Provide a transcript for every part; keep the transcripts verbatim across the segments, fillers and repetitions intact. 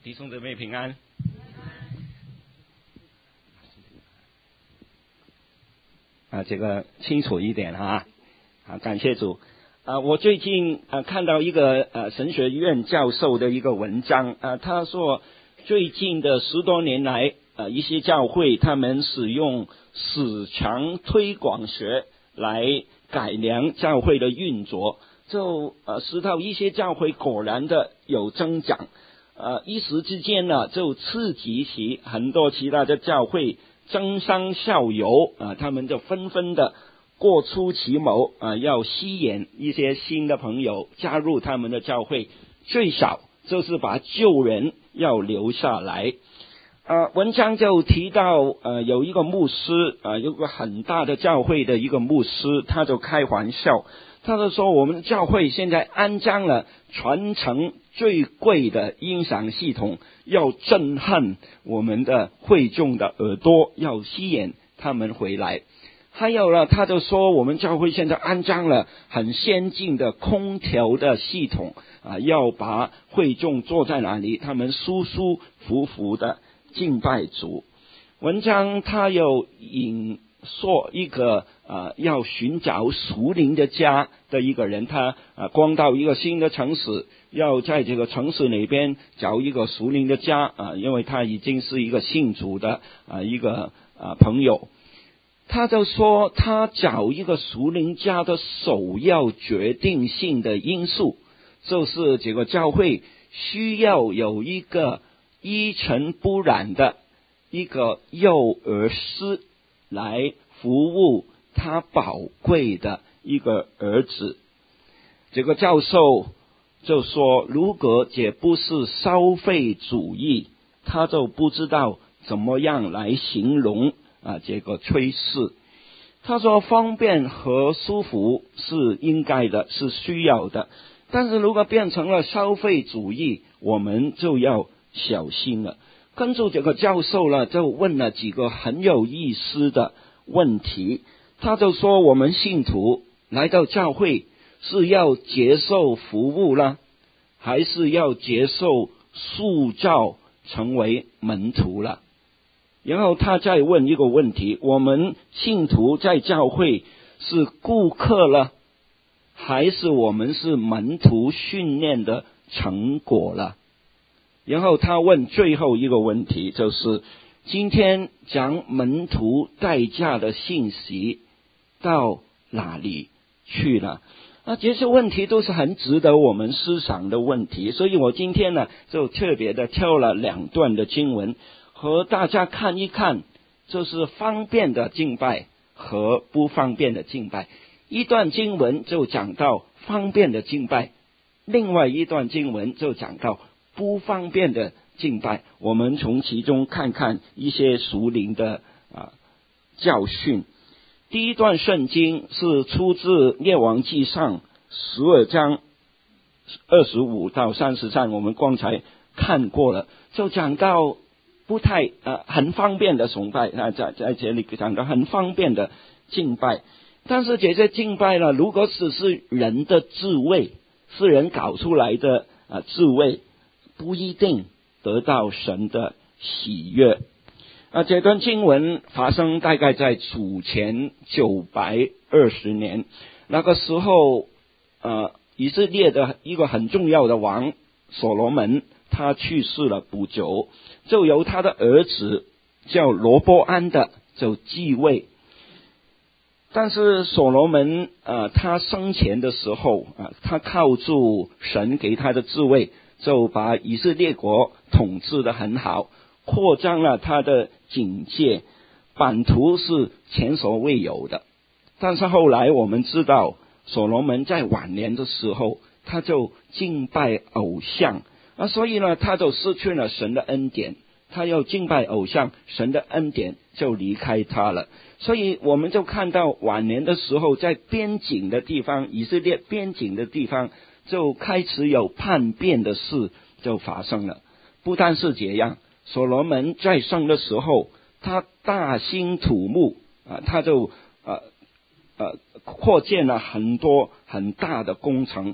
弟兄姊妹平安。啊，这个清楚一点哈。啊，感谢主。啊，我最近啊看到一个呃神学院教授的一个文章啊，他说最近的十多年来，呃一些教会他们使用市场推广学来改良教会的运作，就呃使到一些教会果然的有增长。呃，一时之间呢，就刺激起很多其他的教会争相效尤啊，他们就纷纷的过出奇谋啊，要吸引一些新的朋友加入他们的教会，最少就是把旧人要留下来。呃，文章就提到呃有一个牧师啊、呃，有个很大的教会的一个牧师，他就开玩笑，他就说我们的教会现在安装了全城最贵的音响系统，要震撼我们的会众的耳朵，要吸引他们回来。还有呢，他就说我们教会现在安装了很先进的空调的系统啊，要把会众坐在哪里，他们舒舒服服的敬拜主。文章他有引说一个呃要寻找属灵的家的一个人，他呃光到一个新的城市，要在这个城市里边找一个属灵的家啊、呃，因为他已经是一个信主的啊、呃、一个啊、呃、朋友。他就说他找一个属灵家的首要决定性的因素，就是这个教会需要有一个一尘不染的一个幼儿师来服务他宝贵的一个儿子。这个教授就说，如果这不是消费主义，他就不知道怎么样来形容啊这个趋势。他说方便和舒服是应该的，是需要的，但是如果变成了消费主义，我们就要小心了。跟住这个教授呢，就问了几个很有意思的问题。他就说我们信徒来到教会是要接受服务呢，还是要接受塑造成为门徒了？然后他再问一个问题，我们信徒在教会是顾客了，还是我们是门徒训练的成果了？然后他问最后一个问题，就是今天讲门徒代价的信息到哪里去了？那这些问题都是很值得我们思想的问题，所以我今天呢就特别的挑了两段的经文和大家看一看，就是方便的敬拜和不方便的敬拜。一段经文就讲到方便的敬拜，另外一段经文就讲到不方便的敬拜。我们从其中看看一些属灵的啊教训。第一段圣经是出自列王记上十二章二十五到三十三，我们刚才看过了，就讲到不太呃很方便的崇拜啊，在在这里讲到很方便的敬拜。但是这些敬拜呢，如果只是人的智慧，是人搞出来的啊智慧，不一定得到神的喜悦。啊，这段经文发生大概在主前九百二十年，那个时候，呃，以色列的一个很重要的王所罗门，他去世了不久，就由他的儿子叫罗波安的就继位。但是所罗门呃，他生前的时候啊、呃，他靠住神给他的智慧，就把以色列国统治得很好，扩张了他的境界，版图是前所未有的。但是后来我们知道，所罗门在晚年的时候，他就敬拜偶像啊，所以呢，他就失去了神的恩典。他要敬拜偶像，神的恩典就离开他了。所以我们就看到晚年的时候，在边境的地方，以色列边境的地方，就开始有叛变的事就发生了。不但是这样，所罗门在生的时候，他大兴土木啊，他就呃呃扩建了很多很大的工程。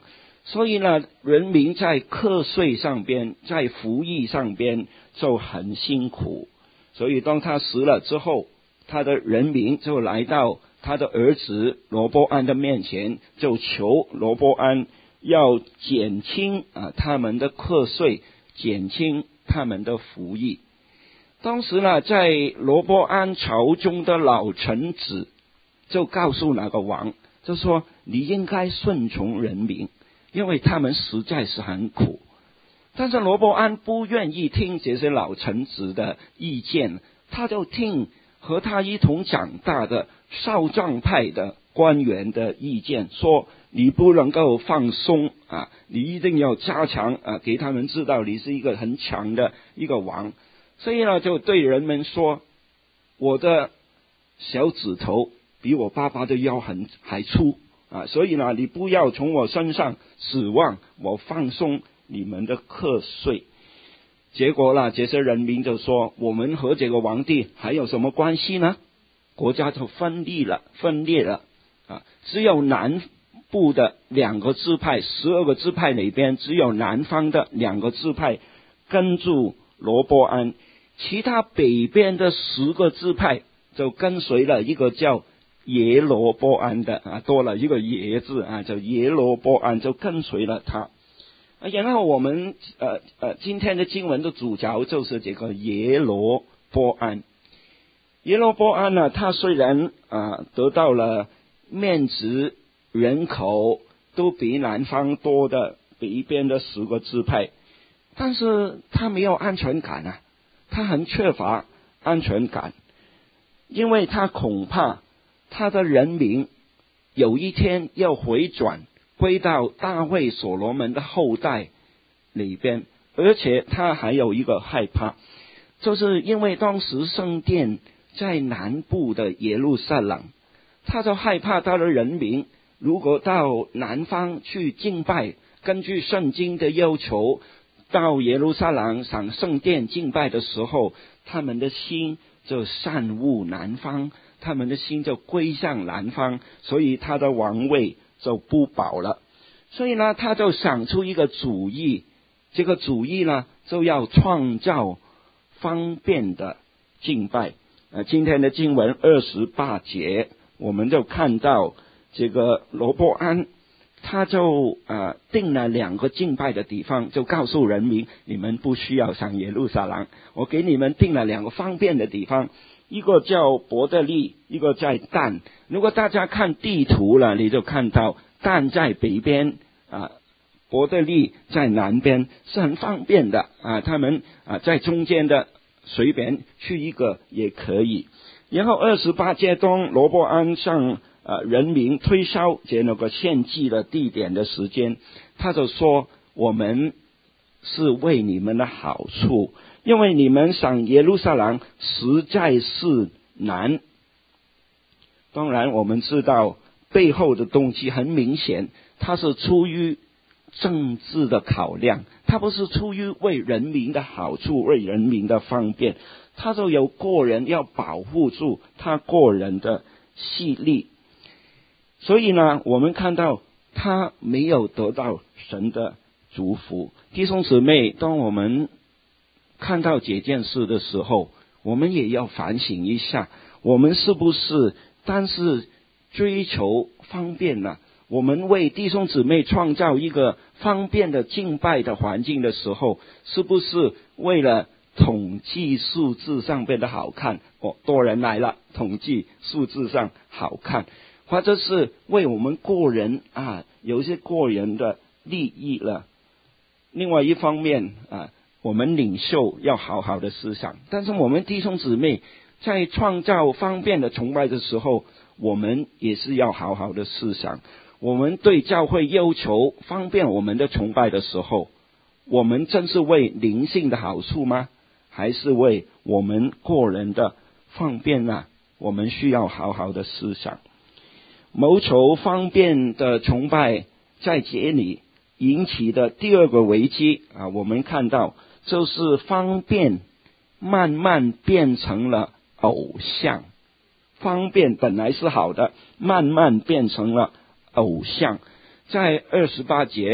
所以呢，人民在课税上边，在服役上边就很辛苦。所以当他死了之后，他的人民就来到他的儿子罗波安的面前，就求罗波安要减轻啊他们的课税，减轻他们的服役。当时呢，在罗波安朝中的老臣子就告诉那个王，就说你应该顺从人民，因为他们实在是很苦。但是罗波安不愿意听这些老臣子的意见，他就听和他一同长大的少壮派的官员的意见，说你不能够放松啊，你一定要加强啊，给他们知道你是一个很强的一个王。所以呢，就对人们说，我的小指头比我爸爸的腰很还粗啊，所以呢，你不要从我身上指望我放松你们的课税。结果呢，这些人民就说，我们和这个皇帝还有什么关系呢？国家就分裂了，分裂了啊！只有南部的两个支派，十二个支派里边，只有南方的两个支派跟住罗波安，其他北边的十个支派就跟随了一个叫耶罗波安的啊，多了一个耶字啊，叫耶罗波安，就跟随了他。然后我们呃呃今天的经文的主角就是这个耶罗波安。耶罗波安呢，他虽然啊、呃、得到了面值人口都比南方多的北边的十个支派，但是他没有安全感啊，他很缺乏安全感，因为他恐怕他的人民有一天要回转归到大卫所罗门的后代里边，而且他还有一个害怕，就是因为当时圣殿在南部的耶路撒冷，他就害怕他的人民如果到南方去敬拜，根据圣经的要求到耶路撒冷上圣殿敬拜的时候，他们的心就善恶南方，他们的心就归向南方，所以他的王位就不保了。所以呢，他就想出一个主意，这个主意呢，就要创造方便的敬拜。呃，今天的经文二十八节，我们就看到这个罗波安，他就呃定了两个敬拜的地方，就告诉人民，你们不需要上耶路撒冷，我给你们定了两个方便的地方，一个叫伯特利，一个在但。如果大家看地图了，你就看到但在北边啊，伯特利在南边，是很方便的啊，他们啊在中间的随便去一个也可以。然后二十八节中，罗波安向呃人民推销这那个献祭的地点的时间，他就说，我们是为你们的好处，因为你们上耶路撒冷实在是难。当然我们知道背后的动机很明显，它是出于政治的考量，它不是出于为人民的好处，为人民的方便，他就有个人要保护住他个人的势力。所以呢，我们看到他没有得到神的祝福。弟兄姊妹，当我们看到这件事的时候，我们也要反省一下，我们是不是单是追求方便呢？我们为弟兄姊妹创造一个方便的敬拜的环境的时候，是不是为了统计数字上边的好看，哦，多人来了，统计数字上好看，或者是为我们个人啊有一些个人的利益了。另外一方面啊，我们领袖要好好的思想，但是我们弟兄姊妹在创造方便的崇拜的时候，我们也是要好好的思想。我们对教会要求方便我们的崇拜的时候，我们真是为灵性的好处吗？还是为我们个人的方便呢？我们需要好好的思想。谋求方便的崇拜在这里引起的第二个危机啊，我们看到就是方便慢慢变成了偶像。方便本来是好的，慢慢变成了偶像。在二十八节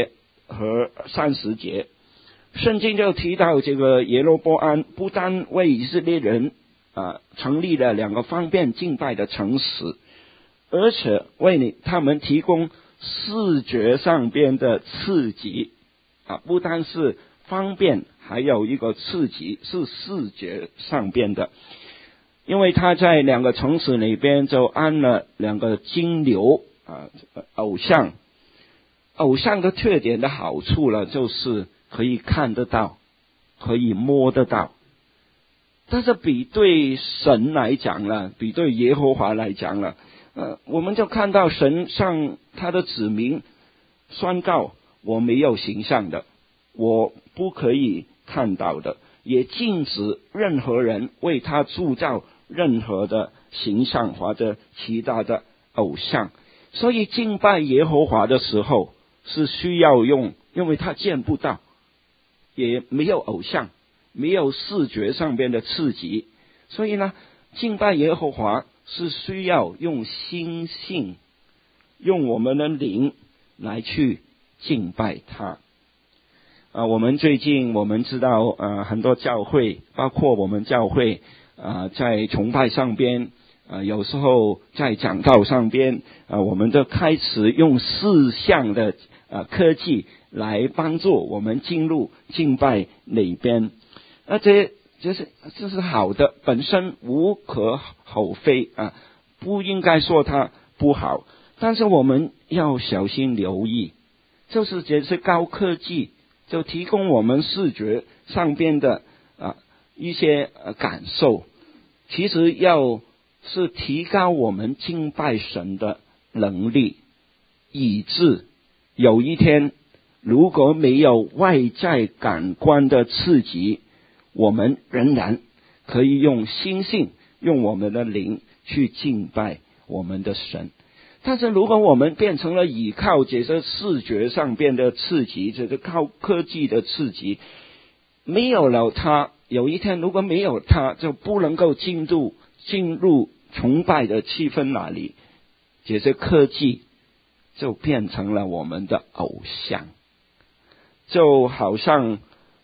和三十节，圣经就提到这个耶罗波安不单为以色列人啊成立了两个方便敬拜的城市，而且为你他们提供视觉上边的刺激啊，不单是方便，还有一个刺激是视觉上边的。因为他在两个城市里边就安了两个金牛啊偶像。偶像的特点的好处呢，就是可以看得到，可以摸得到。但是比对神来讲呢，比对耶和华来讲呢，呃，我们就看到神向他的子民宣告，我没有形象的，我不可以看到的，也禁止任何人为他铸造任何的形象或者其他的偶像。所以敬拜耶和华的时候是需要用，因为他见不到，也没有偶像，没有视觉上边的刺激，所以呢，敬拜耶和华是需要用心性，用我们的灵来去敬拜他。啊，我们最近我们知道，呃，很多教会，包括我们教会，啊、呃，在崇拜上边，啊、呃，有时候在讲道上边，啊、呃，我们都开始用视像的啊、呃、科技来帮助我们进入敬拜里边。那这这是这是好的，本身无可厚非啊，不应该说它不好，但是我们要小心留意，就是这是高科技。就提供我们视觉上边的啊一些呃感受，其实要是提高我们敬拜神的能力，以致有一天如果没有外在感官的刺激，我们仍然可以用心性，用我们的灵去敬拜我们的神。但是如果我们变成了依靠这些视觉上边的刺激，这个靠科技的刺激，没有了它，有一天如果没有它，就不能够进入进入崇拜的气氛那里，这些科技就变成了我们的偶像，就好像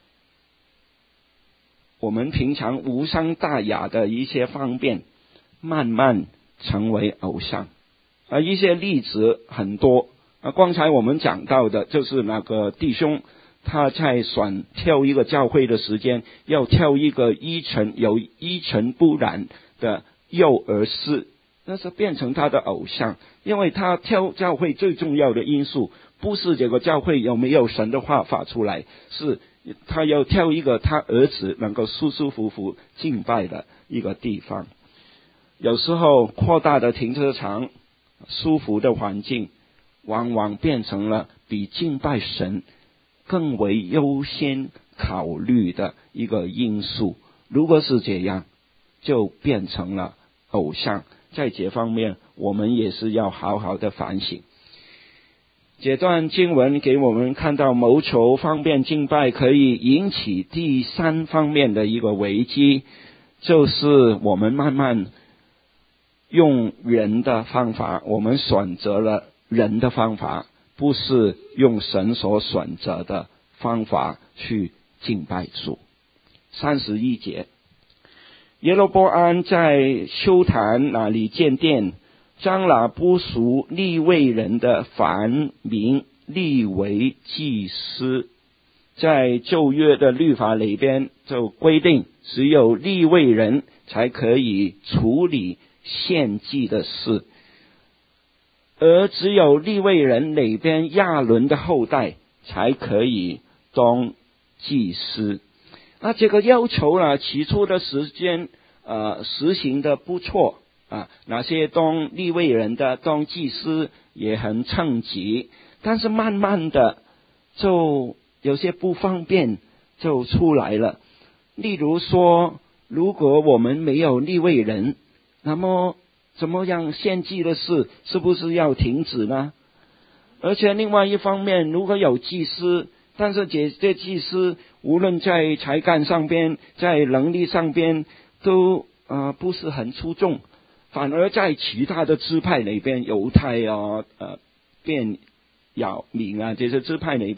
我们平常无伤大雅的一些方便，慢慢成为偶像。啊，一些例子很多啊，刚才我们讲到的就是那个弟兄，他在选挑一个教会的时间，要挑一个一尘有一尘不染的幼儿室，那是变成他的偶像。因为他挑教会最重要的因素，不是这个教会有没有神的话发出来，是他要挑一个他儿子能够舒舒服服敬拜的一个地方。有时候扩大的停车场，舒服的环境往往变成了比敬拜神更为优先考虑的一个因素。如果是这样，就变成了偶像。在这方面我们也是要好好的反省。这段经文给我们看到，谋求方便敬拜可以引起第三方面的一个危机，就是我们慢慢用人的方法，我们选择了人的方法，不是用神所选择的方法去敬拜主。三十一节，耶罗波安在丘坛那里建殿，将那不属利未人的凡民立为祭司。在旧约的律法里边就规定，只有利未人才可以处理献祭的事，而只有利未人里边亚伦的后代才可以当祭司。那这个要求呢，起初的时间呃实行的不错啊，那些当利未人的当祭司也很称职，但是慢慢的就有些不方便就出来了。例如说，如果我们没有利未人，那么怎么样献祭的事是不是要停止呢？而且另外一方面，如果有祭司，但是这这祭司无论在才干上边，在能力上边都呃不是很出众，反而在其他的支派里边，犹太啊、呃便雅悯啊这些支派里边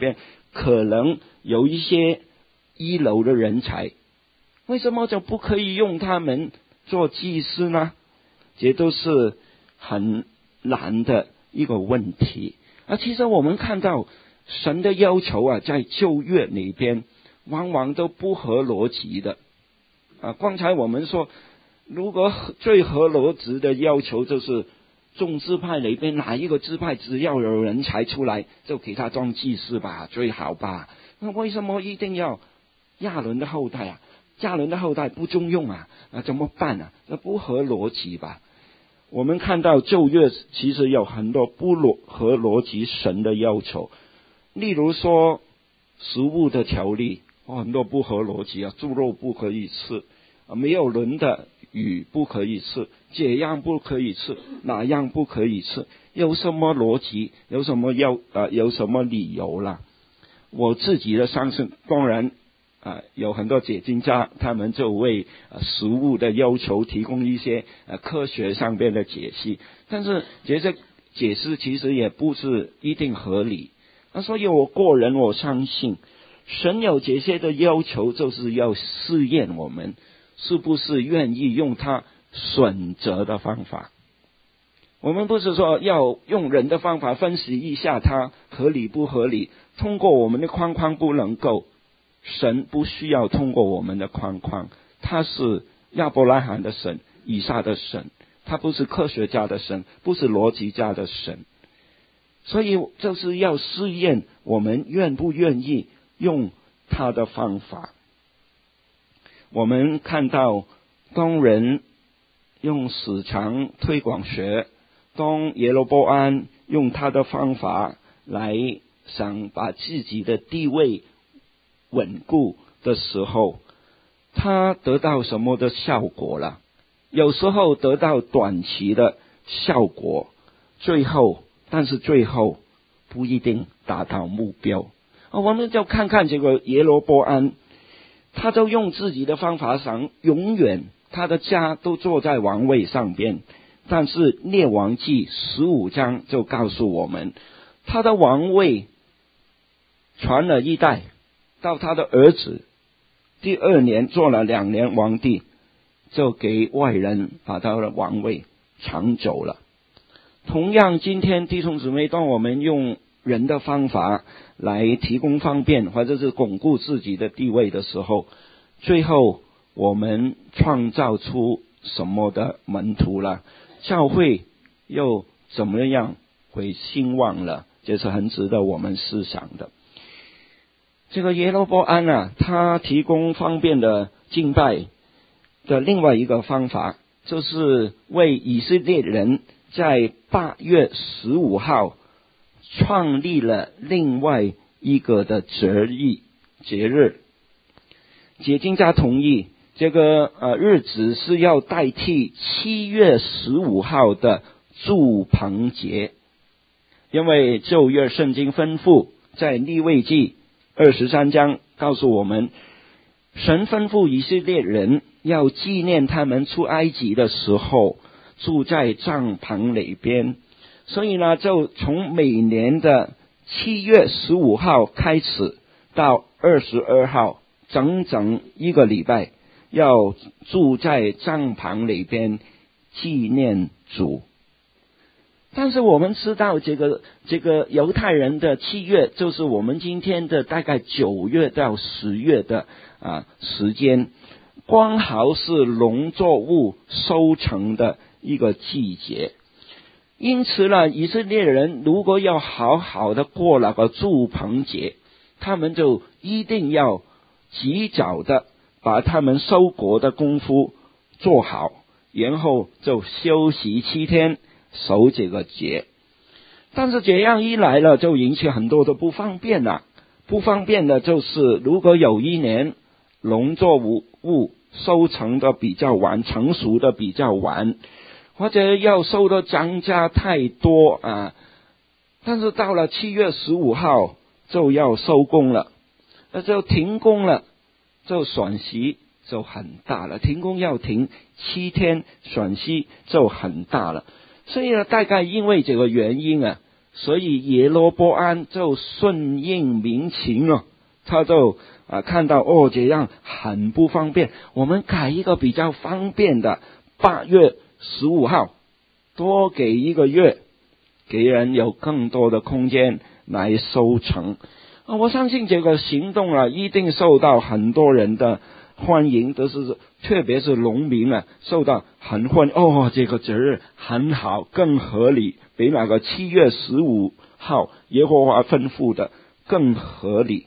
可能有一些一流的人才，为什么就不可以用他们做祭司呢？这都是很难的一个问题。啊，其实我们看到神的要求啊，在旧约里边往往都不合逻辑的。啊，刚才我们说，如果最合逻辑的要求就是众支派里边哪一个支派只要有人才出来，就给他当祭司吧，最好吧。那为什么一定要亚伦的后代啊？亚伦的后代不中用啊，那怎么办啊？那不合逻辑吧？我们看到旧约其实有很多不合逻辑神的要求，例如说食物的条例，哦，很多不合逻辑啊，猪肉不可以吃，啊，没有轮的鱼不可以吃，这样不可以吃，那样不可以吃，有什么逻辑？有什么要呃有什么理由啦？我自己的相信，当然啊，有很多解经家，他们就为呃食物的要求提供一些呃科学上边的解析，但是这些解释其实也不是一定合理。那所以我个人我相信，神有这些的要求，就是要试验我们是不是愿意用他选择的方法。我们不是说要用人的方法分析一下它合理不合理，通过我们的框框不能够。神不需要通过我们的框框，他是亚伯拉罕的神，以撒的神，他不是科学家的神，不是逻辑家的神。所以就是要试验我们愿不愿意用他的方法。我们看到当人用市场推广学，当耶罗波安用他的方法来想把自己的地位稳固的时候，他得到什么的效果了？有时候得到短期的效果，最后但是最后不一定达到目标。啊，我们就看看这个耶罗波安，他就用自己的方法想永远他的家都坐在王位上边，但是列王记十五章就告诉我们，他的王位传了一代，到他的儿子第二年做了两年皇帝，就给外人把他的王位抢走了。同样，今天弟兄姊妹，当我们用人的方法来提供方便或者是巩固自己的地位的时候，最后我们创造出什么的门徒了？教会又怎么样会兴旺了？这是很值得我们思想的。这个耶罗波安啊，他提供方便的敬拜的另外一个方法，就是为以色列人在八月十五号创立了另外一个的节日节日。解经家同意这个呃日子是要代替七月十五号的住棚节，因为旧约圣经吩咐在利未记二十三章告诉我们，神吩咐以色列人要纪念他们出埃及的时候住在帐篷里边，所以呢，就从每年的七月十五号开始到二十二号，整整一个礼拜，要住在帐篷里边纪念主。但是我们知道这个这个犹太人的七月就是我们今天的大概九月到十月的啊时间，刚好是农作物收成的一个季节。因此呢，以色列人如果要好好的过那个住棚节，他们就一定要及早的把他们收割的功夫做好，然后就休息七天守这个节。但是这样一来了，就引起很多的不方便了。不方便的就是，如果有一年农作物收成的比较晚，成熟的比较晚，或者要收的庄稼太多啊，但是到了七月十五号就要收工了，那就停工了，就损失就很大了。停工要停七天，损失就很大了。所以呢，大概因为这个原因啊， 所以耶罗波安就顺应民情啊，他就啊看到哦这样很不方便，我们改一个比较方便的八月十五号，多给一个月，给人有更多的空间来收成啊！我相信这个行动啊，一定受到很多人的欢迎，都是特别是农民啊，受到很欢迎哦。这个节日很好，更合理，比那个七月十五号耶和华吩咐的更合理。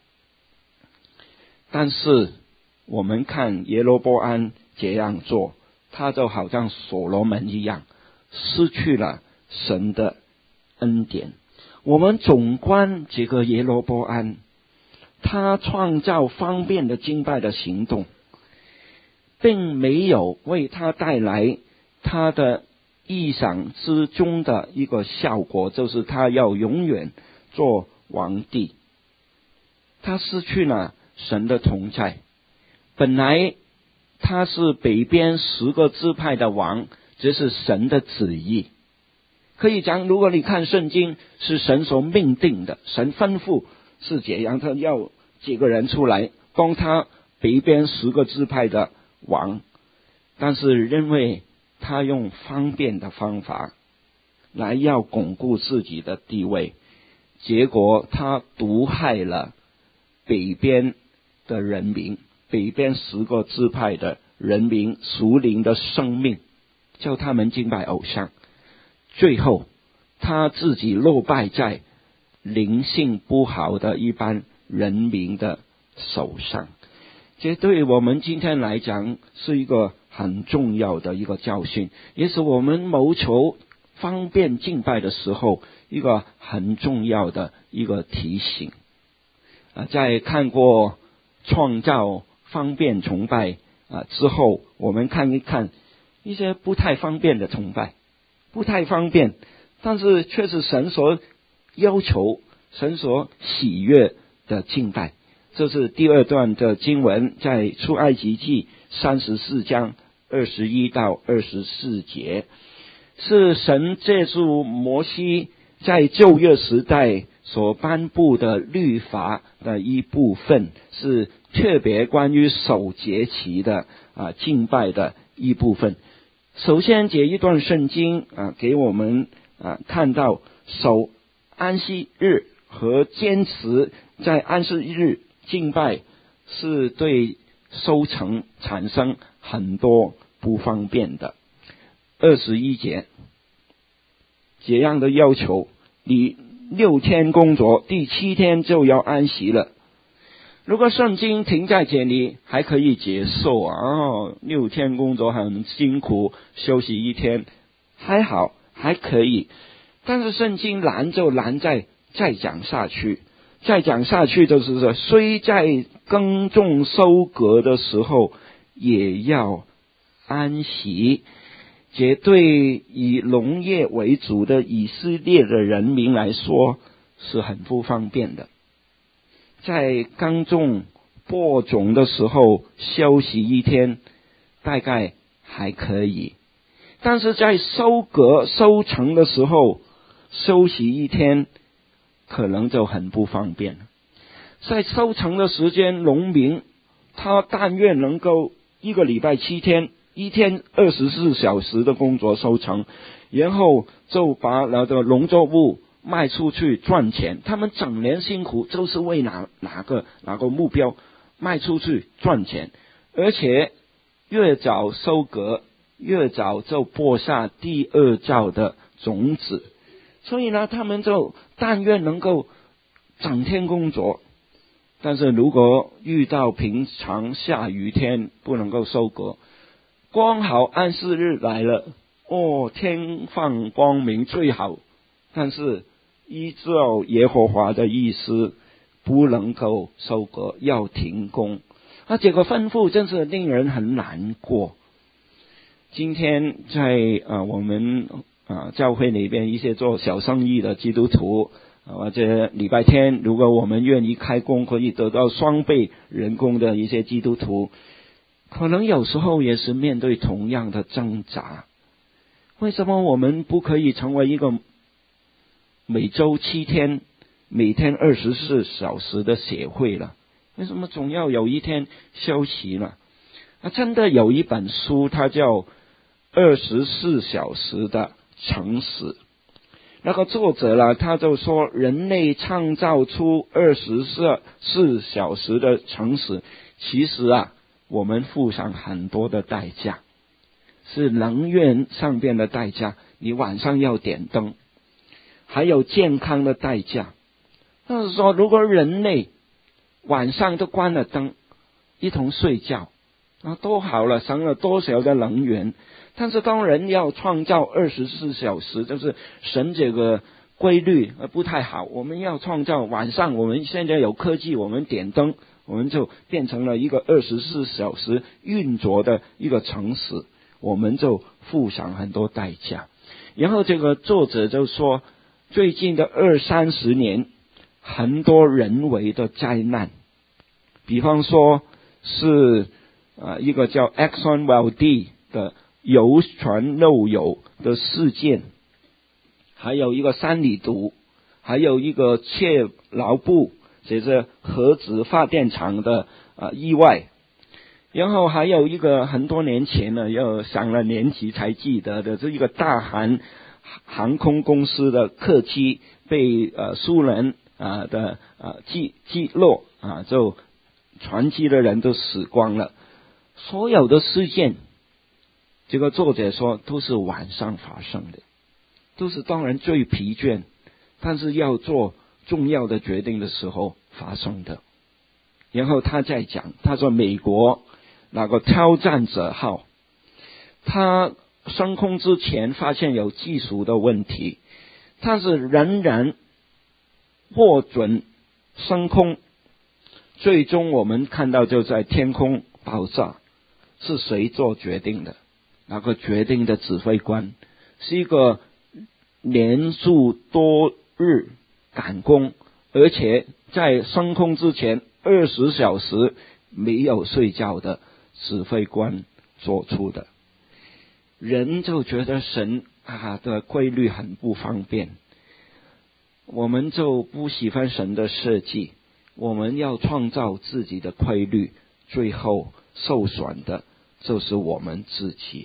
但是我们看耶罗波安这样做，他就好像所罗门一样，失去了神的恩典。我们总观这个耶罗波安，他创造方便的敬拜的行动，并没有为他带来他的意想之中的一个效果，就是他要永远做皇帝。他失去了神的同在。本来他是北边十个支派的王，这是神的旨意。可以讲，如果你看圣经，是神所命定的，神吩咐是这样，他要几个人出来帮他北边十个支派的王。但是因为他用方便的方法来要巩固自己的地位，结果他毒害了北边的人民，北边十个支派的人民属灵的生命，叫他们敬拜偶像。最后他自己落败在灵性不好的一般人民的手上。这对我们今天来讲是一个很重要的一个教训，也是我们谋求方便敬拜的时候一个很重要的一个提醒。啊，在看过创造方便崇拜啊之后，我们看一看一些不太方便的崇拜，不太方便，但是却是神所要求、神所喜悦的敬拜。这是第二段的经文，在出埃及记三十四章二十一到二十四节，是神借助摩西在旧约时代所颁布的律法的一部分，是特别关于守节期的啊敬拜的一部分。首先这一段圣经啊给我们啊看到守安息日和坚持在安息日敬拜是对收成产生很多不方便的。二十一节这样的要求，你六天工作，第七天就要安息了。如果圣经停在这里还可以接受啊，哦，六天工作很辛苦，休息一天还好，还可以。但是圣经拦就拦在再讲下去，再讲下去就是说，虽在耕种收割的时候也要安息。这对以农业为主的以色列的人民来说是很不方便的。在耕种播种的时候休息一天大概还可以，但是在收割收成的时候休息一天可能就很不方便。在收成的时间，农民他但愿能够一个礼拜七天，一天二十四小时的工作收成，然后就把那个农作物卖出去赚钱。他们整年辛苦就是为哪哪个哪个目标，卖出去赚钱，而且越早收割越早就播下第二造的种子。所以呢，他们就但愿能够整天工作，但是如果遇到平常下雨天不能够收割，刚好安息日来了，哦，天放光明最好，但是依照耶和华的意思不能够收割，要停工。那这个吩咐真是令人很难过。今天在啊我们啊教会里边一些做小生意的基督徒，或者礼拜天如果我们愿意开工可以得到双倍人工的一些基督徒，可能有时候也是面对同样的挣扎。为什么我们不可以成为一个每周七天，每天二十四小时的协会了，为什么总要有一天休息呢？啊，真的有一本书，它叫《二十四小时的诚实》。那个作者呢，他就说，人类创造出二十四小时的诚实，其实啊，我们付上很多的代价，是能源上边的代价，你晚上要点灯，还有健康的代价。就是说，如果人类晚上都关了灯，一同睡觉，啊，多好了，省了多少的能源。但是当人要创造二十四小时，就是神这个规律不太好，我们要创造晚上，我们现在有科技，我们点灯，我们就变成了一个二十四小时运作的一个城市，我们就付上很多代价。然后这个作者就说，最近的二三十年，很多人为的灾难，比方说是呃一个叫 Exxon Valdez 的油船漏油的事件，还有一个三里毒，还有一个切劳布，这是核子发电厂的呃意外，然后还有一个很多年前呢，要上了年纪才记得的，这一个大韩航空公司的客机被呃苏联啊的啊击击落啊，就船机的人都死光了。所有的事件，这个作者说都是晚上发生的，都是当人最疲倦，但是要做重要的决定的时候发生的。然后他再讲，他说美国那个挑战者号，他升空之前发现有技术的问题，但是仍然获准升空，最终我们看到就在天空爆炸。是谁做决定的？那个决定的指挥官是一个连续多日赶工，而且在升空之前二十小时没有睡觉的指挥官做出的。人就觉得神啊的规律很不方便，我们就不喜欢神的设计，我们要创造自己的规律，最后受损的就是我们自己。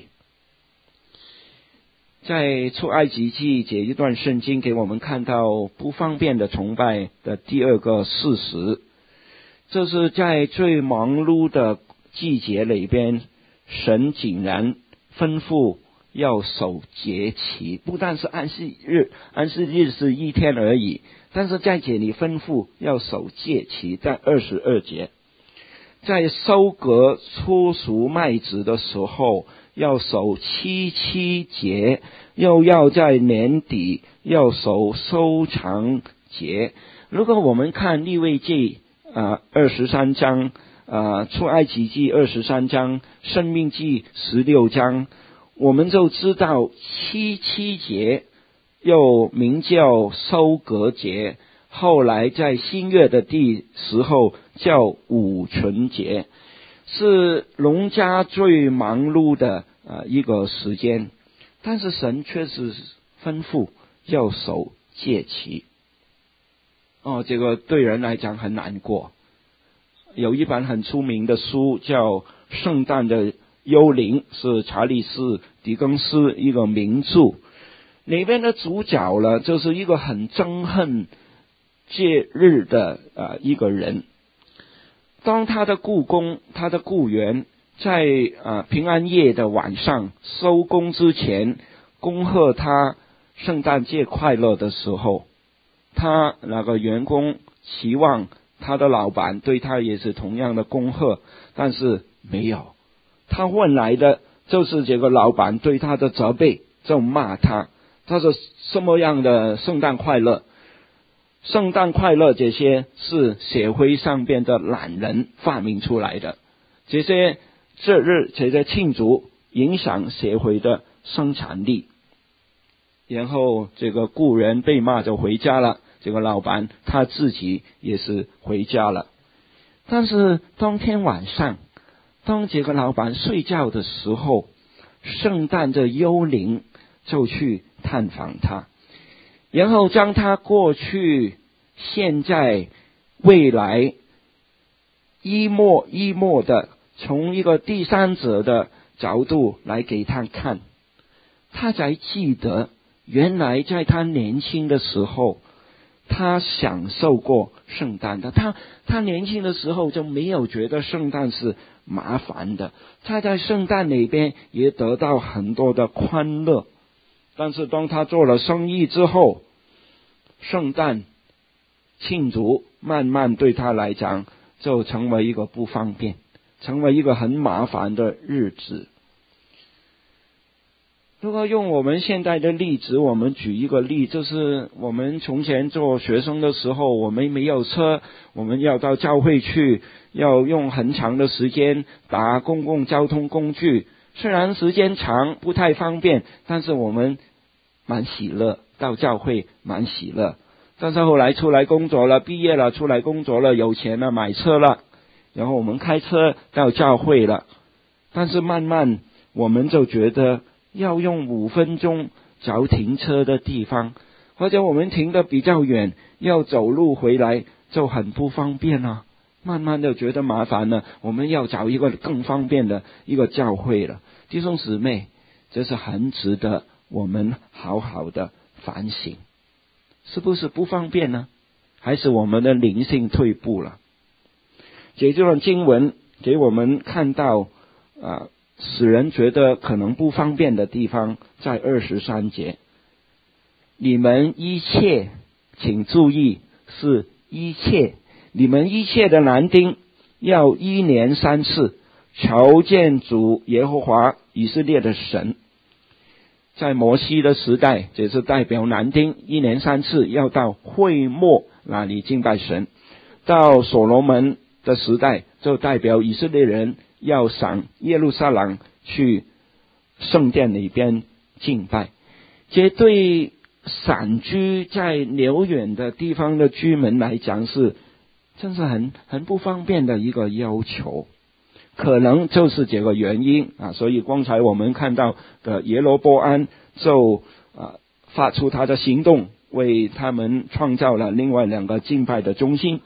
在出埃及记这一段圣经给我们看到不方便的崇拜的第二个事实，这是在最忙碌的季节里边，神竟然吩咐要守节期，不但是安息日，安息日是一天而已，但是在这里吩咐要守节期，在二十二节。在收割初熟麦子的时候要守七七节，又要在年底要守收藏节。如果我们看利未记啊二十三章啊出埃及记二十三章，申命记十六章，我们就知道七七节又名叫收割节，后来在新月的第时候叫五旬节，是农家最忙碌的呃一个时间，但是神却是吩咐要守节期。哦，这个对人来讲很难过。有一本很出名的书叫《圣诞的幽灵》，是查理斯狄更斯一个名著，里边的主角呢就是一个很憎恨节日的呃一个人。当他的雇工，他的雇员在呃平安夜的晚上收工之前恭贺他圣诞节快乐的时候，他那个员工期望他的老板对他也是同样的恭贺，但是没有，他换来的就是这个老板对他的责备，就骂他，他说什么样的圣诞快乐，圣诞快乐这些是社会上边的懒人发明出来的，这些节日这些庆祝影响社会的生产力。然后这个雇人被骂就回家了，这个老板他自己也是回家了。但是当天晚上，当这个老板睡觉的时候，圣诞的幽灵就去探访他。 然后将他过去、现在、未来一幕一幕的从一个第三者的角度来给他看，他才记得原来在他年轻的时候他享受过圣诞的，他他年轻的时候就没有觉得圣诞是麻烦的，他在圣诞里边也得到很多的欢乐。但是当他做了生意之后，圣诞庆祝慢慢对他来讲就成为一个不方便，成为一个很麻烦的日子。如果用我们现在的例子，我们举一个例，就是我们从前做学生的时候，我们没有车，我们要到教会去，要用很长的时间打公共交通工具，虽然时间长不太方便，但是我们蛮喜乐，到教会蛮喜乐。但是后来出来工作了，毕业了，出来工作了，有钱了，买车了，然后我们开车到教会了，但是慢慢我们就觉得要用五分钟找停车的地方，或者我们停得比较远，要走路回来就很不方便啊。慢慢的觉得麻烦了，我们要找一个更方便的一个教会了。弟兄姊妹，这是很值得我们好好的反省，是不是不方便呢？还是我们的灵性退步了？这段经文给我们看到啊，使人觉得可能不方便的地方，在二十三节，你们一切，请注意是一切，你们一切的男丁要一年三次朝见主耶和华以色列的神。在摩西的时代，这是代表男丁一年三次要到会幕那里敬拜神；到所罗门的时代，就代表以色列人要上耶路撒冷去圣殿里边敬拜。这对散居在辽远的地方的居民来讲，是真是很很不方便的一个要求。可能就是这个原因啊，所以刚才我们看到的耶罗波安就啊发出他的行动，为他们创造了另外两个敬拜的中心。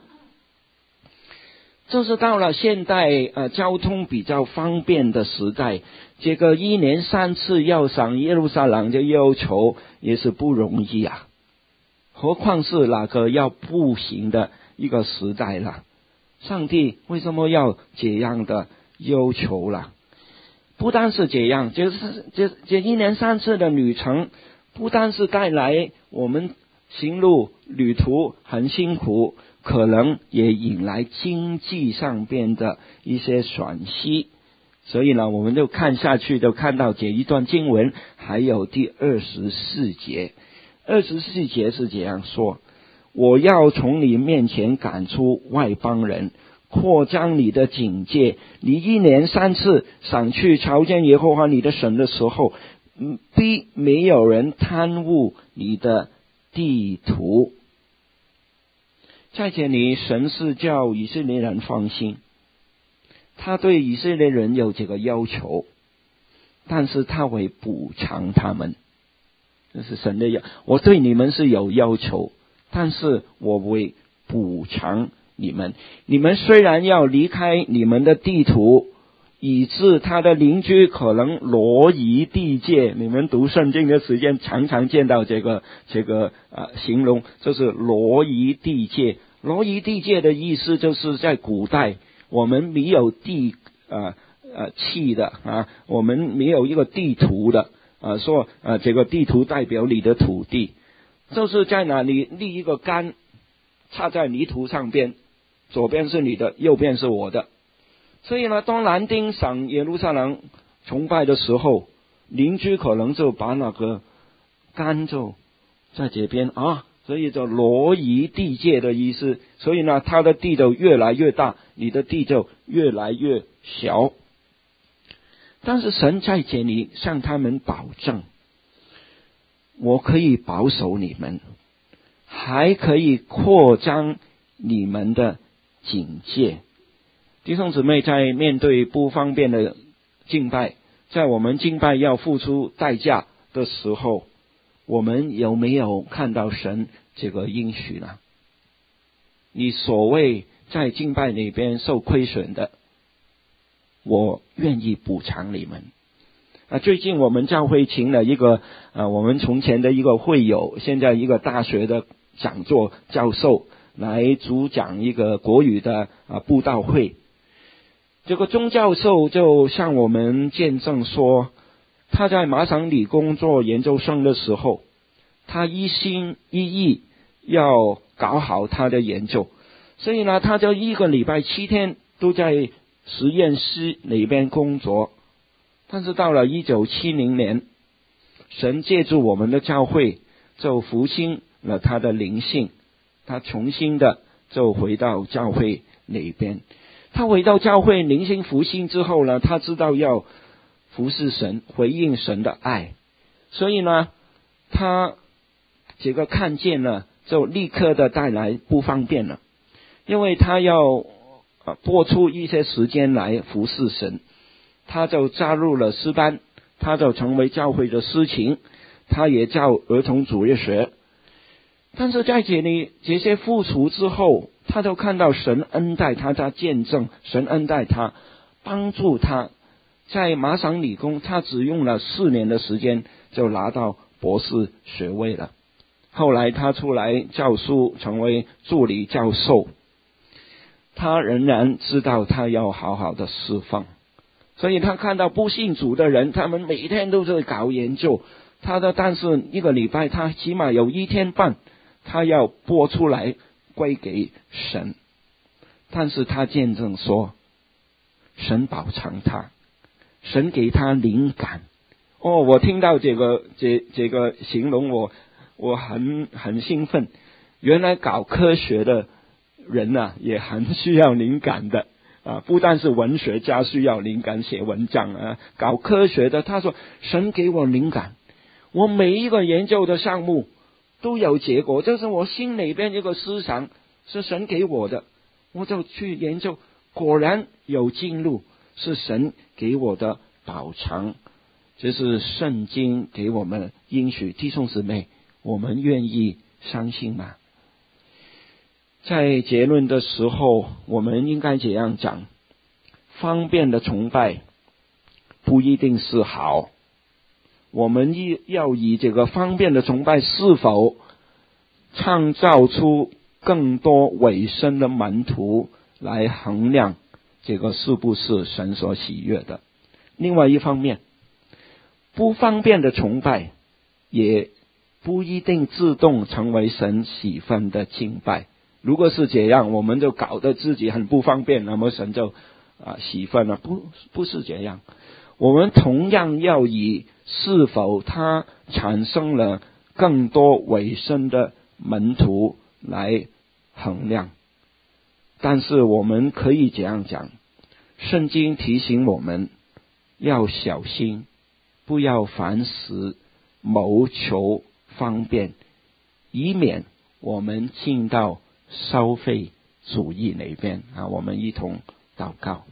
就是到了现代呃交通比较方便的时代，这个一年三次要上耶路撒冷的要求也是不容易啊，何况是那个要步行的一个时代了。上帝为什么要这样的要求了？不单是这样，就是这这一年三次的旅程，不单是带来我们行路旅途很辛苦，可能也引来经济上边的一些损失。所以呢，我们就看下去，就看到这一段经文，还有第二十四节。二十四节是这样说：我要从你面前赶出外邦人，扩张你的境界。你一年三次上去朝见耶和华你的神的时候，必没有人贪污你的地图。在这里，神是叫以色列人放心，他对以色列人有这个要求，但是他会补偿他们。这是神的要，我对你们是有要求，但是我会补偿你们。你们虽然要离开你们的地图，以致他的邻居可能挪移地界。你们读圣经的时间常常见到这个这个呃形容，就是挪移地界。挪移地界的意思就是在古代我们没有地呃呃器的啊，我们没有一个地图的啊，说呃这个地图代表你的土地，就是在哪里立一个杆插在泥土上边，左边是你的，右边是我的。所以呢，当男丁上耶路撒冷崇拜的时候，邻居可能就把那个杆就在这边啊，所以就挪移地界的意思。所以呢，他的地就越来越大，你的地就越来越小。但是神在这里向他们保证，我可以保守你们，还可以扩张你们的境界。弟兄姊妹，在面对不方便的敬拜，在我们敬拜要付出代价的时候， 我们有没有看到神这个应许呢？你所谓在敬拜里边受亏损的，我愿意补偿你们。啊，最近我们教会请了一个啊，我们从前的一个会友，现在一个大学的讲座教授来主讲一个国语的啊布道会。这个钟教授就向我们见证说，他在麻省理工做研究生的时候，他一心一意要搞好他的研究，所以呢，他就一个礼拜七天都在实验室里边工作。但是到了一九七零年，神借助我们的教会就复兴了他的灵性，他重新的就回到教会里边。他回到教会灵性复兴之后呢，他知道要服侍神，回应神的爱，所以呢，他这个看见了，就立刻的带来不方便了，因为他要拨出一些时间来服侍神。他就加入了诗班，他就成为教会的司琴，他也教儿童主日学。但是在这里这些付出之后，他就看到神恩待他，他见证神恩待他，帮助他在麻省理工，他只用了四年的时间就拿到博士学位了。后来他出来教书，成为助理教授。他仍然知道他要好好的侍奉，所以他看到不信主的人，他们每天都在搞研究，他的但是一个礼拜他起码有一天半他要拨出来归给神。但是他见证说，神保偿他，神给他灵感。哦，我听到这个这这个形容，我我很很兴奋。原来搞科学的人啊，也很需要灵感的啊！不但是文学家需要灵感写文章啊，搞科学的，他说神给我灵感，我每一个研究的项目都有结果，就是我心里边一个思想是神给我的，我就去研究，果然有进路，是神给我的保障。这是圣经给我们应许，弟兄姊妹，我们愿意相信吗？在结论的时候，我们应该这样讲：方便的崇拜不一定是好，我们要以这个方便的崇拜是否创造出更多委身的门徒来衡量这个是不是神所喜悦的。另外一方面，不方便的崇拜也不一定自动成为神喜欢的敬拜。如果是这样，我们就搞得自己很不方便，那么神就啊喜欢了。不不是这样，我们同样要以是否他产生了更多委身的门徒来衡量。但是我们可以这样讲，圣经提醒我们要小心，不要凡事谋求方便，以免我们进到消费主义那边啊！我们一同祷告。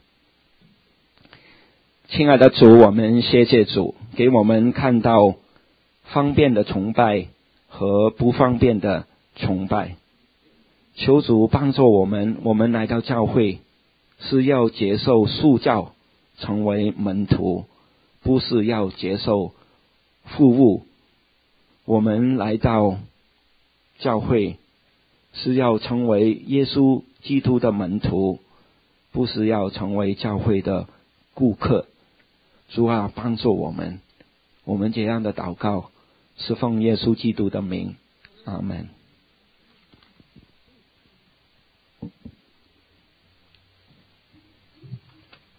亲爱的主，我们谢谢主，给我们看到方便的崇拜和不方便的崇拜。求主帮助我们，我们来到教会是要接受塑造，成为门徒，不是要接受服务。我们来到教会是要成为耶稣基督的门徒，不是要成为教会的顾客。主啊，帮助我们，我们这样的祷告是奉耶稣基督的名，阿们。